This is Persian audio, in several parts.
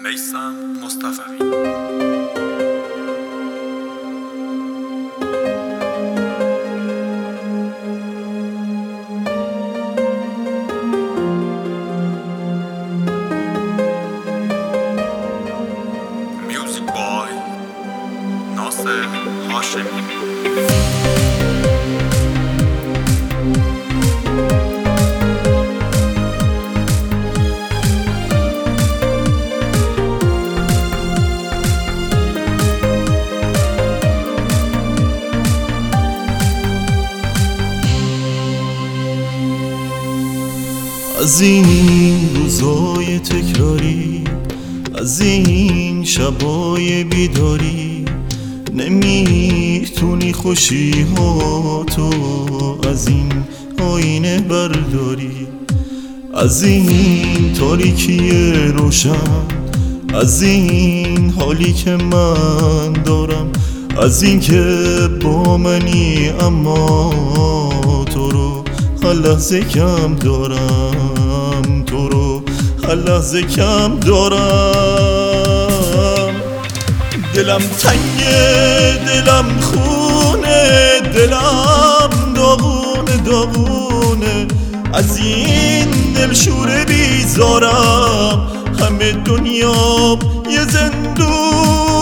میثم مصطفوی. میوزیک بای ناصر هاشمی. از این روزای تکراری، از این شبای بیداری، نمیتونی خوشی ها تو از این آینه برداری. از این تاریکی روشن، از این حالی که من دارم، از این که با منی اما تو رو هر لحظه کم دارم، تو رو هر لحظه کم دارم. دلم تنگه، دلم خونه، دلم داغونه داغونه، از این دلشوره بیزارم. همه دنیا یه زندونه.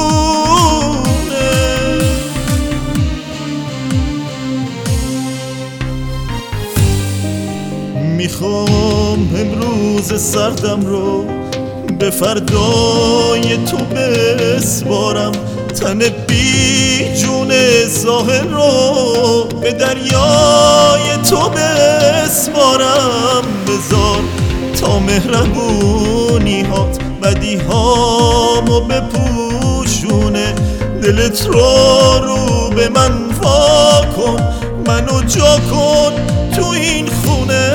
میخوام امروز سردم رو به فردای تو بسپارم، تن بی جون ساحل رو به دریای تو بسپارم. بذار تا مهربونی هات بدی هامو بپوشونه، دلت رو به من وا کن، منو جا کن تو این خونه.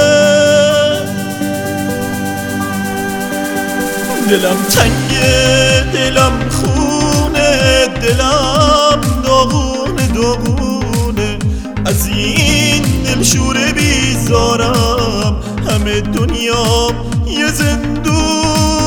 دلم تنگه، دلم خونه، دلم داغونه داغونه، از این دلشوره بیزارم. همه دنیا یه زندونه.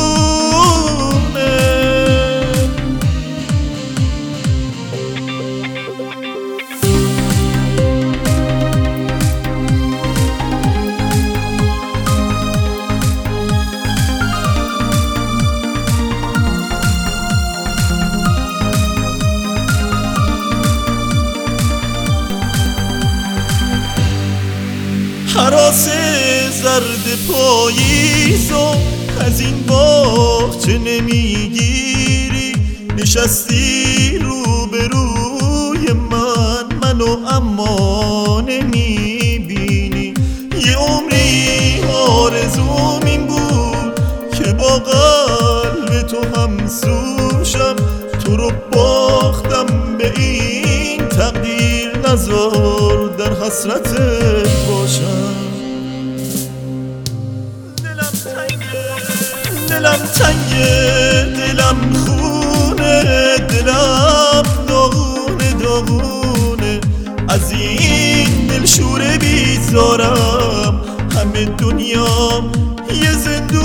هراس زرد پاییزو از این باغچه نمیگیری، نشستی روبروی من، منو اما نمیبینی. یه عمری آرزوم این بود که با قلب تو همسوشم، تو رو باختم به این تقدیر، نذار در حسرتت باشم. دلم تنگه، دلم خونه، دلم داغونه داغونه، از این دلشوره بیزارم. همه دنیا یه زندونه.